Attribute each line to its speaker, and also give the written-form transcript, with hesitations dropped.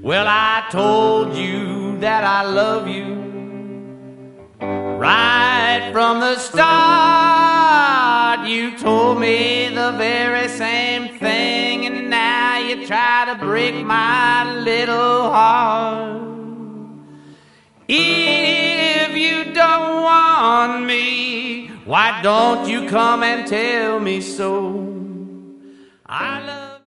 Speaker 1: Well, I told you that I love you right from the start. You told me the very same thing, and now you try to break my little heart. If you don't want me, why don't you come and tell me so? I love